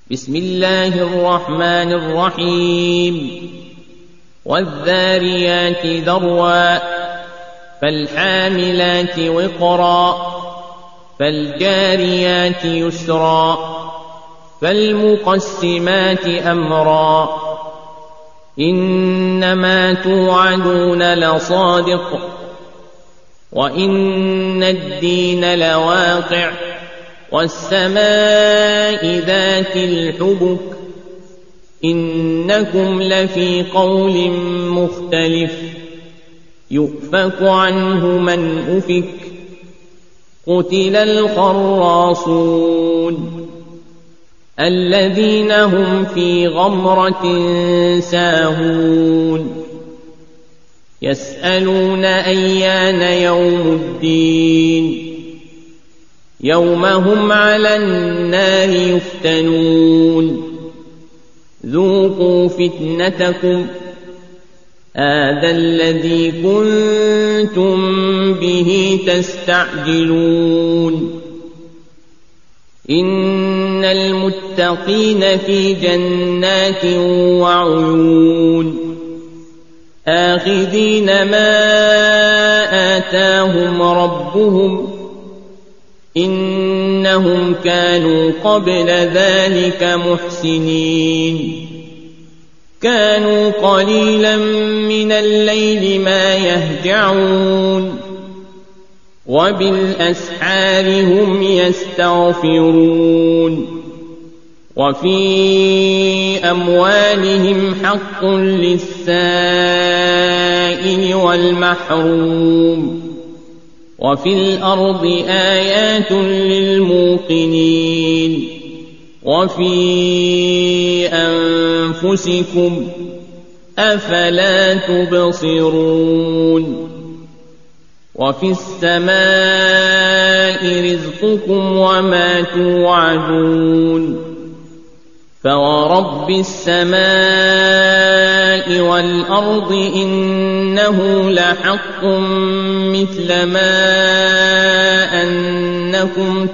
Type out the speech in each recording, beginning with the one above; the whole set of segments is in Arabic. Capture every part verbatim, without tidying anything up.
بسم الله الرحمن الرحيم والذاريات ذروا فالحاملات وقرا فالجاريات يسرا فالمقسمات أمرا إنما توعدون لصادق وإن الدين لواقع والسماء ذات الحبك إنكم لفي قول مختلف يؤفك عنه من أفك قتل الخراصون الذين هم في غمرة ساهون يسألون أيان يوم الدين يوم هم على النار يفتنون ذوقوا فتنتكم هذا الذي كنتم به تستعجلون إن المتقين في جنات وعيون آخذين ما آتاهم ربهم إنهم كانوا قبل ذلك محسنين كانوا قليلا من الليل ما يهجعون وبالأسحار هم يستغفرون وفي أموالهم حق للسائل والمحروم وفي الأرض آيات للموقنين وفي أنفسكم أفلا تبصرون وفي السماء رزقكم وما توعدون فورب السماء والأرض إنه لحق مثل ما أنكم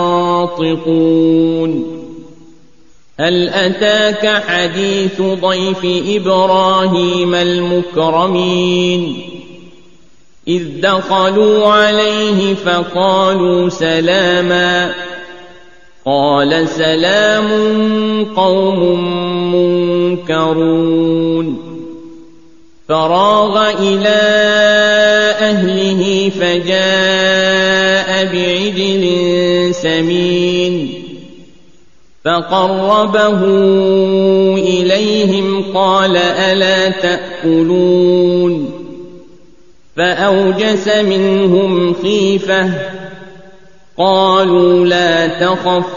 تنطقون هل أتاك حديث ضيف إبراهيم المكرمين إذ دخلوا عليه فقالوا سلاما قال سلام قوم منكرون فراغ إلى أهله فجاء بعجل سمين فقربه إليهم قال ألا تأكلون فأوجس منهم خيفة قالوا لا تخف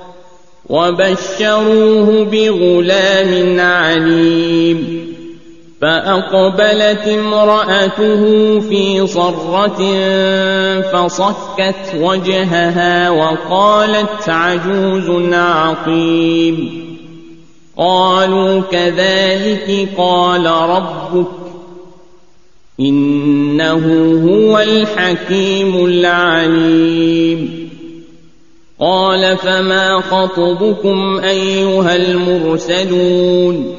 وبشروه بغلام عليم فأقبلت امرأته في صرة فصكت وجهها وقالت عجوز عقيم قالوا كذلك قال ربك إنه هو الحكيم العليم قال فما خطبكم أيها المرسلون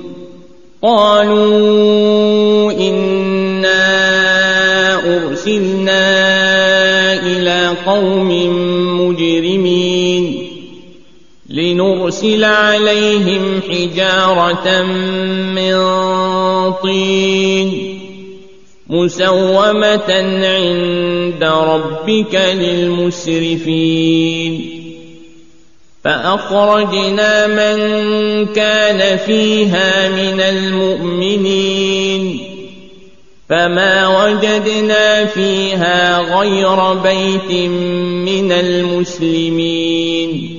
قالوا إنا أرسلنا إلى قوم مجرمين لنرسل عليهم حجارة من طين مسومة عند ربك للمسرفين فأخرجنا من كان فيها من المؤمنين فما وجدنا فيها غير بيت من المسلمين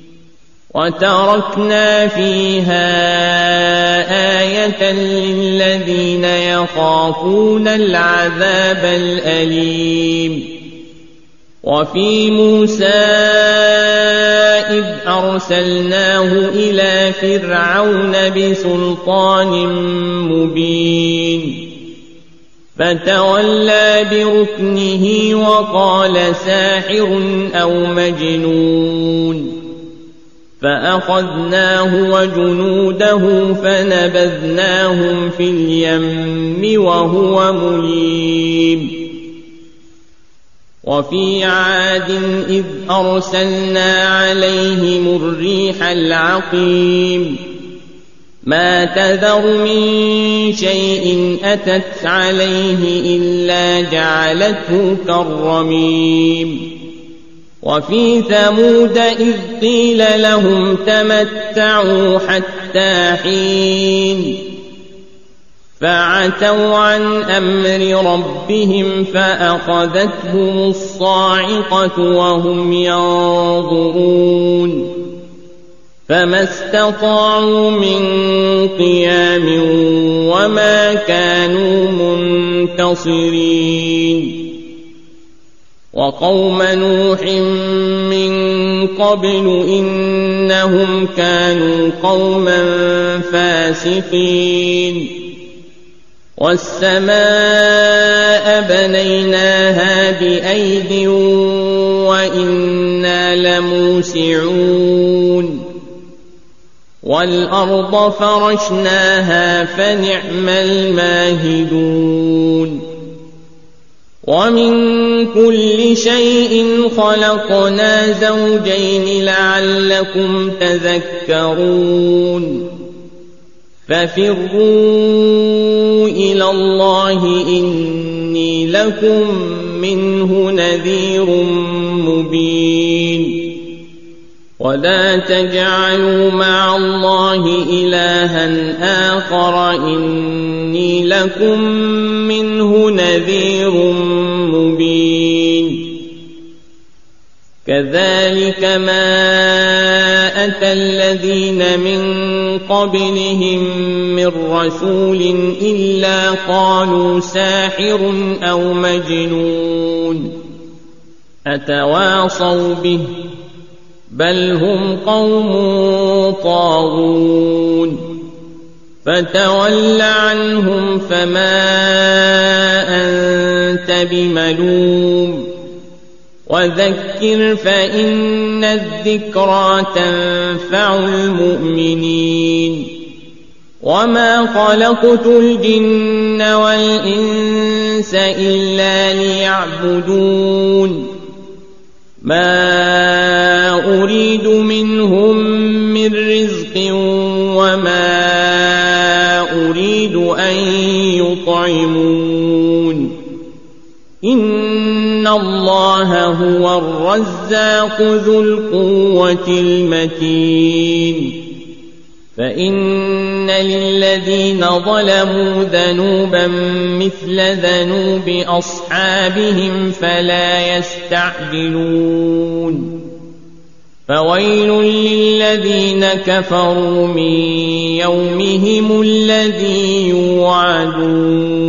وتركنا فيها آية للذين يخافون العذاب الأليم وفي موسى إذ أرسلناه إلى فرعون بسلطان مبين فتولى بركنه وقال ساحر أو مجنون فأخذناه وجنوده فنبذناهم في اليم وهو مليم وفي عاد إذ أرسلنا عليهم الريح العقيم ما تذر من شيء أتت عليه إلا جعلته كالرميم وفي ثمود إذ قيل لهم تمتعوا حتى حين فعتوا عن أمر ربهم فأخذتهم الصاعقة وهم ينظرون فما استطاعوا من قيام وما كانوا منتصرين وقوم نوح من قبل إنهم كانوا قوما فاسقين والسماء بنيناها بأيد وإنا لموسعون والأرض فرشناها فنعم الماهدون ومن كل شيء خلقنا زوجين لعلكم تذكرون ففروا إلى الله إني لكم منه نذير مبين ولا تجعلوا مع الله إلها آخر إني لكم منه نذير مبين كذلك ما أتى الذين من قبلهم من رسول إلا قالوا ساحر أو مجنون أتواصوا به بل هم قوم طاغون فتول عنهم فما أنت بملوم وذكر فإن الذكرى تنفع المؤمنين وما خلقت الجن والإنس إلا ليعبدون ما أريد منهم من رزق وما أريد أن يطعمون إن الله هو الرزاق ذو القوة المتين فإن للذين ظلموا ذنوبا مثل ذنوب أصحابهم فلا يستعجلون فويل للذين كفروا من يومهم الذي يوعدون